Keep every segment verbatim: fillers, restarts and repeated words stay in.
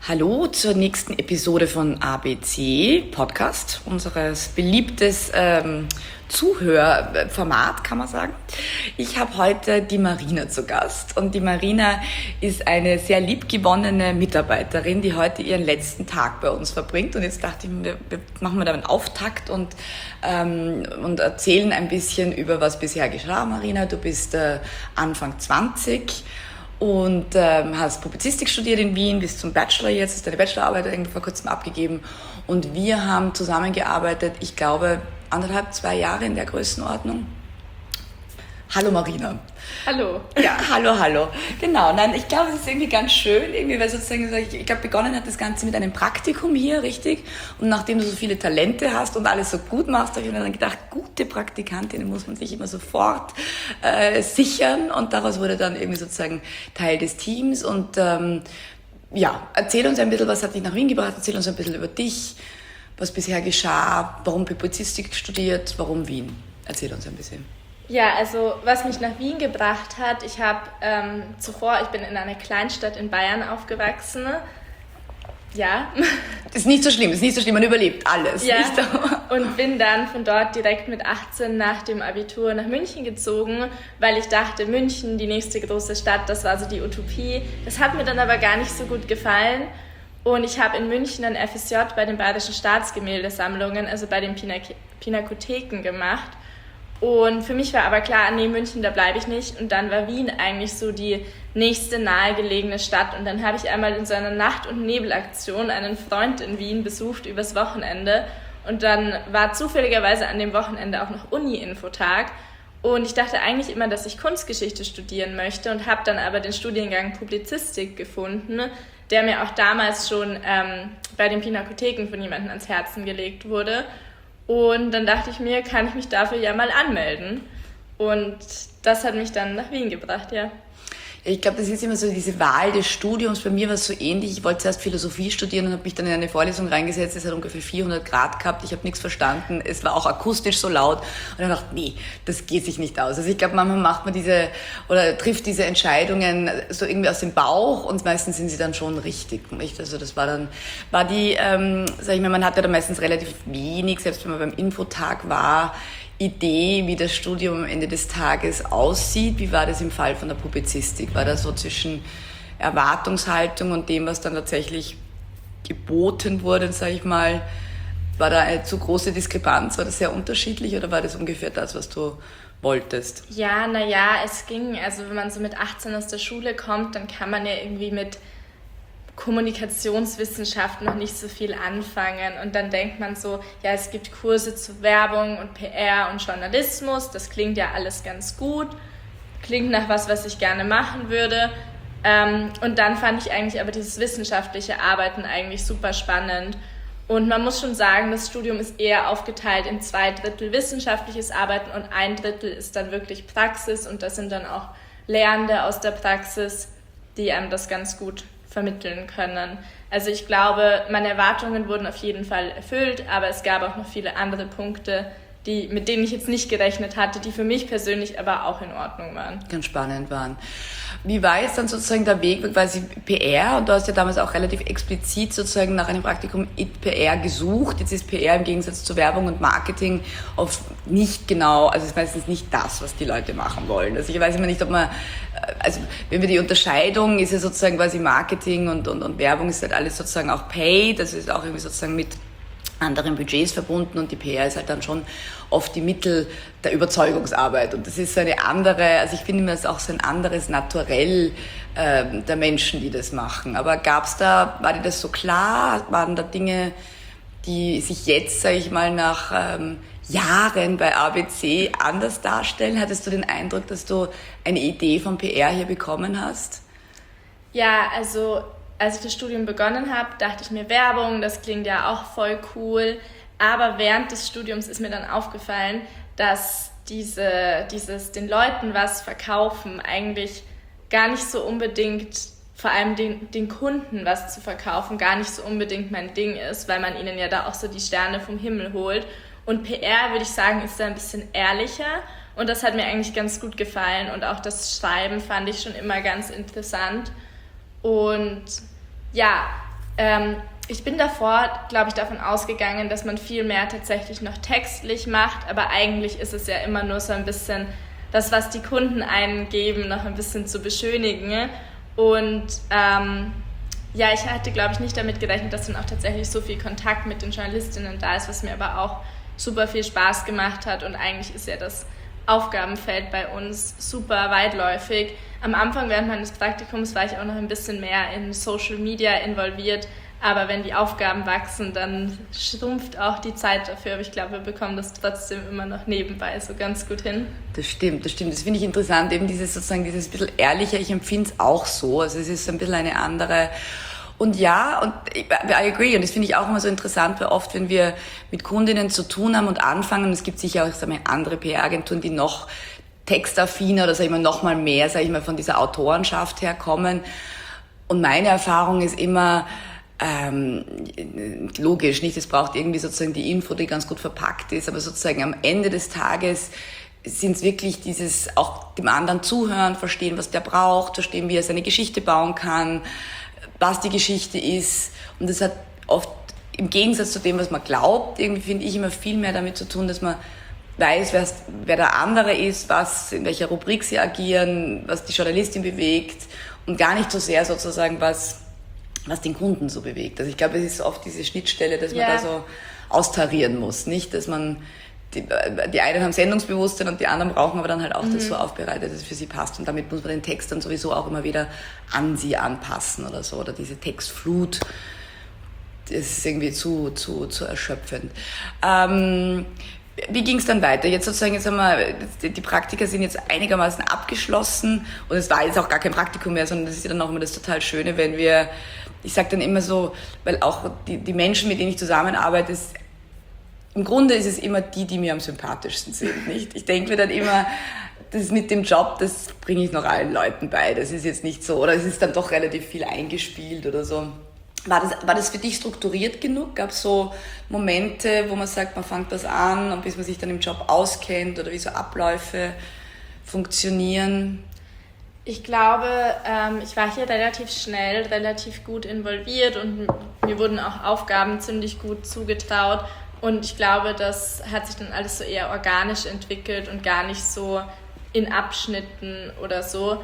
Hallo zur nächsten Episode von A B C Podcast, unseres beliebtes ähm, Zuhörformat, kann man sagen. Ich habe heute die Marina zu Gast und die Marina ist eine sehr liebgewonnene Mitarbeiterin, die heute ihren letzten Tag bei uns verbringt. Und jetzt dachte ich mir, wir machen wir da einen Auftakt und, ähm, und erzählen ein bisschen über was bisher geschah. Marina, du bist äh, Anfang zwanzig. Und ähm, hast Publizistik studiert in Wien, bis zum Bachelor jetzt, hast deine Bachelorarbeit irgendwie vor kurzem abgegeben. Und wir haben zusammengearbeitet, ich glaube, anderthalb, zwei Jahre in der Größenordnung. Hallo Marina. Hallo. Ja, hallo, hallo. Genau, nein, ich glaube, es ist irgendwie ganz schön, irgendwie, weil sozusagen, ich, ich glaube, begonnen hat das Ganze mit einem Praktikum hier, richtig? Und nachdem du so viele Talente hast und alles so gut machst, habe ich mir dann gedacht, gute Praktikantinnen muss man sich immer sofort äh, sichern. Und daraus wurde dann irgendwie sozusagen Teil des Teams. Und ähm, ja, erzähl uns ein bisschen, was hat dich nach Wien gebracht, erzähl uns ein bisschen über dich, was bisher geschah, warum Publizistik studiert, warum Wien. Erzähl uns ein bisschen. Ja, also was mich nach Wien gebracht hat, ich habe ähm, zuvor, ich bin in einer Kleinstadt in Bayern aufgewachsen. Ja. Ist nicht so schlimm, ist nicht so schlimm, man überlebt alles. Ja, nicht? Und bin dann von dort direkt mit achtzehn nach dem Abitur nach München gezogen, weil ich dachte, München, die nächste große Stadt, das war so die Utopie. Das hat mir dann aber gar nicht so gut gefallen. Und ich habe in München ein F S J bei den Bayerischen Staatsgemäldesammlungen, also bei den Pinak- Pinakotheken gemacht. Und für mich war aber klar, nee, München, da bleibe ich nicht. Und dann war Wien eigentlich so die nächste nahegelegene Stadt. Und dann habe ich einmal in so einer Nacht- und Nebelaktion einen Freund in Wien besucht übers Wochenende. Und dann war zufälligerweise an dem Wochenende auch noch Uni-Infotag. Und ich dachte eigentlich immer, dass ich Kunstgeschichte studieren möchte und habe dann aber den Studiengang Publizistik gefunden, der mir auch damals schon ähm, bei den Pinakotheken von jemandem ans Herzen gelegt wurde. Und dann dachte ich mir, kann ich mich dafür ja mal anmelden. Und das hat mich dann nach Wien gebracht, ja. Ich glaube, das ist immer so diese Wahl des Studiums. Bei mir war es so ähnlich. Ich wollte zuerst Philosophie studieren und habe mich dann in eine Vorlesung reingesetzt. Es hat ungefähr vierhundert Grad gehabt. Ich habe nichts verstanden. Es war auch akustisch so laut. Und dann dachte ich, nee, das geht sich nicht aus. Also ich glaube, manchmal macht man diese oder trifft diese Entscheidungen so irgendwie aus dem Bauch und meistens sind sie dann schon richtig. Nicht? Also das war dann, war die, ähm, sag ich mal, man hatte da meistens relativ wenig, selbst wenn man beim Infotag war, Idee, wie das Studium am Ende des Tages aussieht. Wie war das im Fall von der Publizistik? War das so zwischen Erwartungshaltung und dem, was dann tatsächlich geboten wurde, sage ich mal, war da eine zu große Diskrepanz? War das sehr unterschiedlich oder war das ungefähr das, was du wolltest? Ja, naja, es ging, also wenn man so mit achtzehn aus der Schule kommt, dann kann man ja irgendwie mit Kommunikationswissenschaft noch nicht so viel anfangen und dann denkt man so, ja, es gibt Kurse zu Werbung und P R und Journalismus, das klingt ja alles ganz gut, klingt nach was, was ich gerne machen würde, ähm, und dann fand ich eigentlich aber dieses wissenschaftliche Arbeiten eigentlich super spannend und man muss schon sagen, das Studium ist eher aufgeteilt in zwei Drittel wissenschaftliches Arbeiten und ein Drittel ist dann wirklich Praxis und das sind dann auch Lehrende aus der Praxis, die einem das ganz gut vermitteln können. Also ich glaube, meine Erwartungen wurden auf jeden Fall erfüllt, aber es gab auch noch viele andere Punkte, die, mit denen ich jetzt nicht gerechnet hatte, die für mich persönlich aber auch in Ordnung waren. Ganz spannend waren. Wie war jetzt dann sozusagen der Weg, quasi P R, und du hast ja damals auch relativ explizit sozusagen nach einem Praktikum in P R gesucht. Jetzt ist P R im Gegensatz zu Werbung und Marketing oft nicht genau, also ist meistens nicht das, was die Leute machen wollen. Also ich weiß immer nicht, ob man, also wenn wir die Unterscheidung, ist ja sozusagen quasi Marketing und, und, und Werbung ist halt alles sozusagen auch paid, das ist auch irgendwie sozusagen mit anderen Budgets verbunden und die P R ist halt dann schon oft die Mittel der Überzeugungsarbeit und das ist so eine andere, also ich finde mir das auch so ein anderes Naturell äh, der Menschen, die das machen. Aber gab's da, war dir das so klar, waren da Dinge, die sich jetzt, sage ich mal, nach ähm, Jahren bei A B C anders darstellen? Hattest du den Eindruck, dass du eine Idee vom P R hier bekommen hast? Ja, also als ich das Studium begonnen habe, dachte ich mir, Werbung, das klingt ja auch voll cool. Aber während des Studiums ist mir dann aufgefallen, dass diese, dieses den Leuten was verkaufen eigentlich gar nicht so unbedingt, vor allem den, den Kunden was zu verkaufen, gar nicht so unbedingt mein Ding ist, weil man ihnen ja da auch so die Sterne vom Himmel holt. Und P R, würde ich sagen, ist da ein bisschen ehrlicher. Und das hat mir eigentlich ganz gut gefallen. Und auch das Schreiben fand ich schon immer ganz interessant. Und ja, ähm, ich bin davor, glaube ich, davon ausgegangen, dass man viel mehr tatsächlich noch textlich macht, aber eigentlich ist es ja immer nur so ein bisschen das, was die Kunden einen geben, noch ein bisschen zu beschönigen. Und ähm, ja, ich hatte, glaube ich, nicht damit gerechnet, dass dann auch tatsächlich so viel Kontakt mit den Journalistinnen da ist, was mir aber auch super viel Spaß gemacht hat. Und eigentlich ist ja das Aufgabenfeld bei uns super weitläufig. Am Anfang während meines Praktikums war ich auch noch ein bisschen mehr in Social Media involviert, aber wenn die Aufgaben wachsen, dann schrumpft auch die Zeit dafür. Aber ich glaube, wir bekommen das trotzdem immer noch nebenbei so ganz gut hin. Das stimmt, das stimmt. Das finde ich interessant, eben dieses sozusagen dieses bisschen ehrlicher. Ich empfinde es auch so. Also es ist ein bisschen eine andere. Und ja, und I agree. Und das finde ich auch immer so interessant, weil oft, wenn wir mit Kundinnen zu tun haben und anfangen, und es gibt sicher auch sagen wir, andere P R-Agenturen, die noch textaffiner oder sag ich mal, noch mal mehr, sag ich mal, von dieser Autorenschaft herkommen. Und meine Erfahrung ist immer, Ähm, logisch, nicht? Es braucht irgendwie sozusagen die Info, die ganz gut verpackt ist, aber sozusagen am Ende des Tages sind es wirklich dieses auch dem anderen zuhören, verstehen, was der braucht, verstehen, wie er seine Geschichte bauen kann, was die Geschichte ist. Und das hat oft im Gegensatz zu dem, was man glaubt, irgendwie finde ich immer viel mehr damit zu tun, dass man weiß, wer der andere ist, was, in welcher Rubrik sie agieren, was die Journalistin bewegt und gar nicht so sehr sozusagen, was was den Kunden so bewegt. Also ich glaube, es ist oft diese Schnittstelle, dass man ja. da so austarieren muss, nicht? Dass man, die, die einen haben Sendungsbewusstsein und die anderen brauchen aber dann halt auch mhm. das so aufbereitet, dass es für sie passt. Und damit muss man den Text dann sowieso auch immer wieder an sie anpassen oder so. Oder diese Textflut, das ist irgendwie zu, zu, zu erschöpfend. Ähm, Wie ging es dann weiter? Jetzt sozusagen, jetzt haben wir, die Praktika sind jetzt einigermaßen abgeschlossen und es war jetzt auch gar kein Praktikum mehr, sondern das ist ja dann auch immer das total Schöne, wenn wir, ich sage dann immer so, weil auch die, die Menschen, mit denen ich zusammenarbeite, ist, im Grunde ist es immer die, die mir am sympathischsten sind, nicht? Ich denke mir dann immer, das mit dem Job, das bringe ich noch allen Leuten bei, das ist jetzt nicht so, oder es ist dann doch relativ viel eingespielt oder so. War das, war das für dich strukturiert genug? Gab es so Momente, wo man sagt, man fängt das an und bis man sich dann im Job auskennt oder wie so Abläufe funktionieren? Ich glaube, ähm, ich war hier relativ schnell, relativ gut involviert und mir wurden auch Aufgaben ziemlich gut zugetraut. Und ich glaube, das hat sich dann alles so eher organisch entwickelt und gar nicht so in Abschnitten oder so.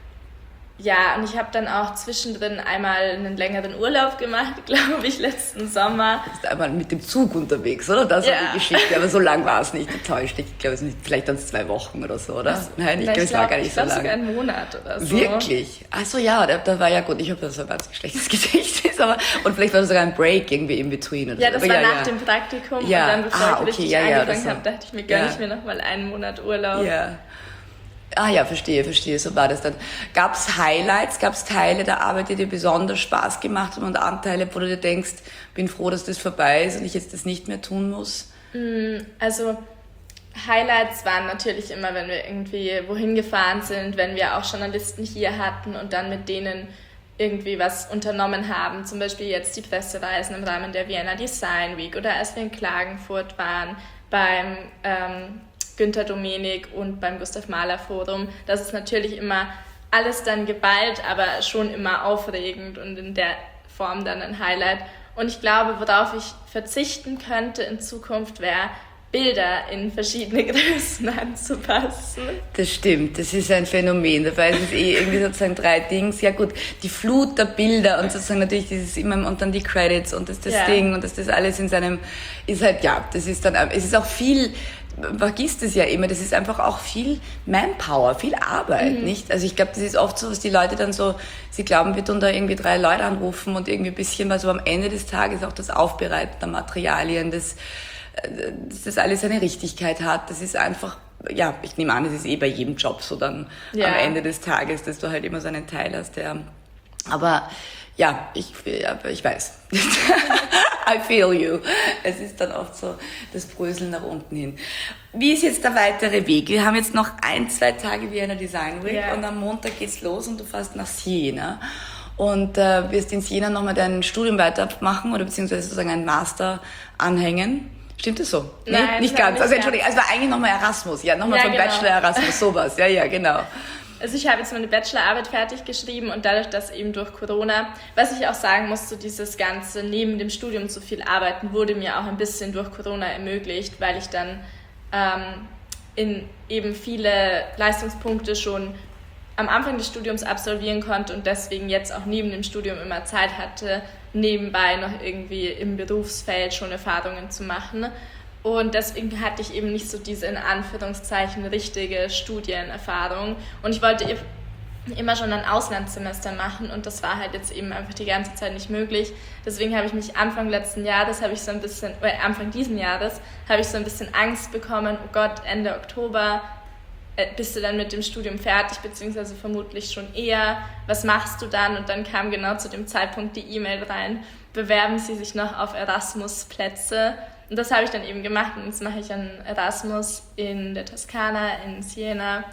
Ja, und ich habe dann auch zwischendrin einmal einen längeren Urlaub gemacht, glaube ich, letzten Sommer. Du bist einmal mit dem Zug unterwegs, oder? Das ja. war die Geschichte, aber so lang war es nicht, enttäuscht. Ich glaube, es sind vielleicht dann zwei Wochen oder so, oder? Was? Nein, ich glaube, es war gar nicht ich so glaub, lang. sogar einen Monat oder so. Wirklich? Ach so, ja, da, da war ja gut. Ich habe das ein ganz schlechtes Gedächtnis, aber und vielleicht war das sogar ein Break irgendwie in between oder ja, so. das aber war ja, nach ja. dem Praktikum ja. und dann, bevor ah, ich okay, richtig ja, ja, angefangen habe, dachte ich mir, gönne ja. ich mir noch mal einen Monat Urlaub. Ja. Ah ja, verstehe, verstehe, so war das dann. Gab es Highlights, gab es Teile der Arbeit, die dir besonders Spaß gemacht haben und Anteile, wo du dir denkst, bin froh, dass das vorbei ist und ich jetzt das nicht mehr tun muss? Also Highlights waren natürlich immer, wenn wir irgendwie wohin gefahren sind, wenn wir auch Journalisten hier hatten und dann mit denen irgendwie was unternommen haben. Zum Beispiel jetzt die Pressereisen im Rahmen der Vienna Design Week oder als wir in Klagenfurt waren beim ähm, Günter Domenik und beim Gustav Mahler Forum. Das ist natürlich immer alles dann geballt, aber schon immer aufregend und in der Form dann ein Highlight. Und ich glaube, worauf ich verzichten könnte in Zukunft, wäre, Bilder in verschiedene Größen anzupassen. Das stimmt, das ist ein Phänomen. Dabei ist es eh irgendwie sozusagen drei Dings. Ja gut, die Flut der Bilder und sozusagen natürlich dieses immer und dann die Credits und das, das ja. Ding und das, das alles in seinem, ist halt, ja, das ist dann, es ist auch viel, man vergisst es ja immer, das ist einfach auch viel Manpower, viel Arbeit, mhm. nicht? Also ich glaube, das ist oft so, was die Leute dann so, sie glauben, wir tun da irgendwie drei Leute anrufen und irgendwie ein bisschen was, aber am Ende des Tages auch das Aufbereiten der Materialien, das, dass das alles eine Richtigkeit hat, das ist einfach, ja, ich nehme an, es ist eh bei jedem Job so dann ja. am Ende des Tages, dass du halt immer so einen Teil hast, der, aber ja, ich, ja, ich weiß. I feel you. Es ist dann oft so das Bröseln nach unten hin. Wie ist jetzt der weitere Weg? Wir haben jetzt noch ein, zwei Tage Vienna Design Week yeah. und am Montag geht's los und du fährst nach Siena und äh, wirst in Siena nochmal dein Studium weitermachen oder beziehungsweise sozusagen einen Master anhängen. Stimmt das so? Nein, nee, nicht ganz. Nicht also Entschuldigung, es war eigentlich nochmal Erasmus. Ja, nochmal ja, vom genau. Bachelor Erasmus, sowas. Ja, ja, genau. Also ich habe jetzt meine Bachelorarbeit fertig geschrieben und dadurch, dass eben durch Corona, was ich auch sagen muss, so dieses Ganze neben dem Studium so viel arbeiten, wurde mir auch ein bisschen durch Corona ermöglicht, weil ich dann ähm, in eben viele Leistungspunkte schon am Anfang des Studiums absolvieren konnte und deswegen jetzt auch neben dem Studium immer Zeit hatte, nebenbei noch irgendwie im Berufsfeld schon Erfahrungen zu machen. Und deswegen hatte ich eben nicht so diese in Anführungszeichen richtige Studienerfahrung. Und ich wollte immer schon ein Auslandssemester machen und das war halt jetzt eben einfach die ganze Zeit nicht möglich. Deswegen habe ich mich Anfang letzten Jahres, habe ich so ein bisschen, oder Anfang diesen Jahres, habe ich so ein bisschen Angst bekommen, oh Gott, Ende Oktober bist du dann mit dem Studium fertig, beziehungsweise vermutlich schon eher, was machst du dann? Und dann kam genau zu dem Zeitpunkt die E-Mail rein, bewerben Sie sich noch auf Erasmus-Plätze. Und das habe ich dann eben gemacht und jetzt mache ich einen Erasmus in der Toskana, in Siena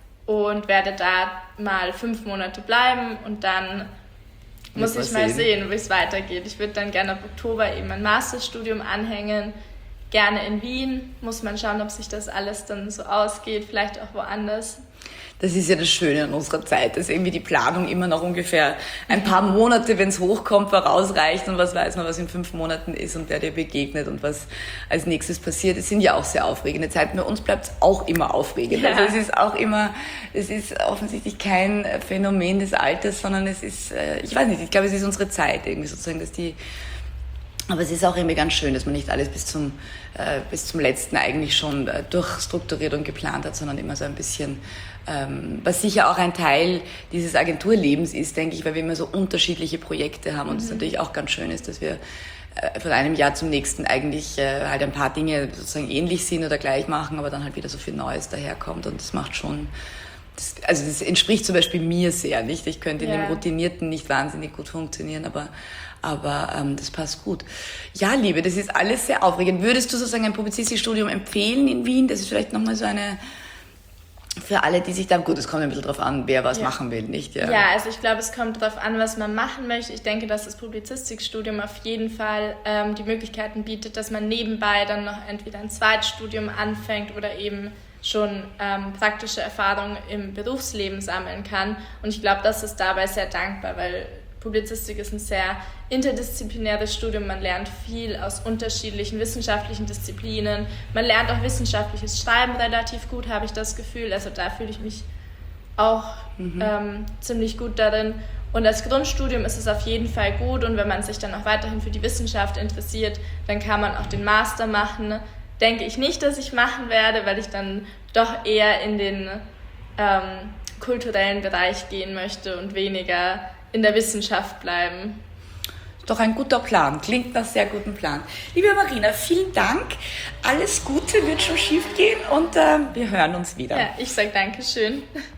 und werde da mal fünf Monate bleiben und dann muss ich mal sehen, wie es weitergeht. Ich würde dann gerne ab Oktober eben ein Masterstudium anhängen, gerne in Wien, muss man schauen, ob sich das alles dann so ausgeht, vielleicht auch woanders. Das ist ja das Schöne an unserer Zeit, dass irgendwie die Planung immer noch ungefähr ein paar Monate, wenn es hochkommt, vorausreicht und was weiß man, was in fünf Monaten ist und wer dir begegnet und was als nächstes passiert. Es sind ja auch sehr aufregende Zeiten. Bei uns bleibt es auch immer aufregend. Ja. Also es ist auch immer, es ist offensichtlich kein Phänomen des Alters, sondern es ist, ich weiß nicht, ich glaube, es ist unsere Zeit irgendwie sozusagen, dass die Aber es ist auch irgendwie ganz schön, dass man nicht alles bis zum, äh, bis zum Letzten eigentlich schon äh, durchstrukturiert und geplant hat, sondern immer so ein bisschen, ähm, was sicher auch ein Teil dieses Agenturlebens ist, denke ich, weil wir immer so unterschiedliche Projekte haben und es mhm. natürlich auch ganz schön ist, dass wir äh, von einem Jahr zum nächsten eigentlich äh, halt ein paar Dinge sozusagen ähnlich sind oder gleich machen, aber dann halt wieder so viel Neues daherkommt und das macht schon... Das, also das entspricht zum Beispiel mir sehr, nicht? Ich könnte in ja. dem Routinierten nicht wahnsinnig gut funktionieren, aber, aber ähm, das passt gut. Ja, Liebe, das ist alles sehr aufregend. Würdest du sozusagen ein Publizistikstudium empfehlen in Wien? Das ist vielleicht nochmal so eine, für alle, die sich da, gut, es kommt ein bisschen drauf an, wer was ja. machen will, nicht? Ja. ja, also ich glaube, es kommt drauf an, was man machen möchte. Ich denke, dass das Publizistikstudium auf jeden Fall ähm, die Möglichkeiten bietet, dass man nebenbei dann noch entweder ein Zweitstudium anfängt oder eben schon ähm, praktische Erfahrungen im Berufsleben sammeln kann. Und ich glaube, das ist dabei sehr dankbar, weil Publizistik ist ein sehr interdisziplinäres Studium. Man lernt viel aus unterschiedlichen wissenschaftlichen Disziplinen. Man lernt auch wissenschaftliches Schreiben relativ gut, habe ich das Gefühl. Also da fühle ich mich auch mhm. ähm, ziemlich gut darin. Und als Grundstudium ist es auf jeden Fall gut. Und wenn man sich dann auch weiterhin für die Wissenschaft interessiert, dann kann man auch den Master machen. Denke ich nicht, dass ich machen werde, weil ich dann doch eher in den ähm, kulturellen Bereich gehen möchte und weniger in der Wissenschaft bleiben. Doch ein guter Plan, klingt nach sehr gutem Plan. Liebe Marina, vielen Dank, alles Gute, wird schon schief gehen und äh, wir hören uns wieder. Ja, ich sage Dankeschön.